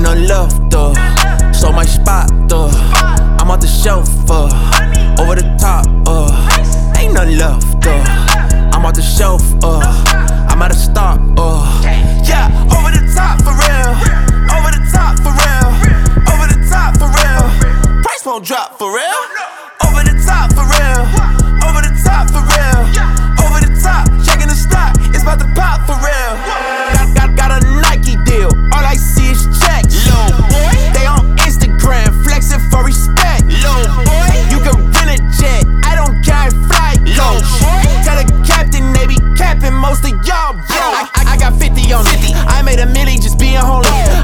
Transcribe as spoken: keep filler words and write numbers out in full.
nothing left, uh. So my spot, uh. I'm off the shelf, uh. Over the top, uh. Ain't nothing left, uh. I'm off the shelf, uh. I'm out of stock, uh. Yeah, over the top for real.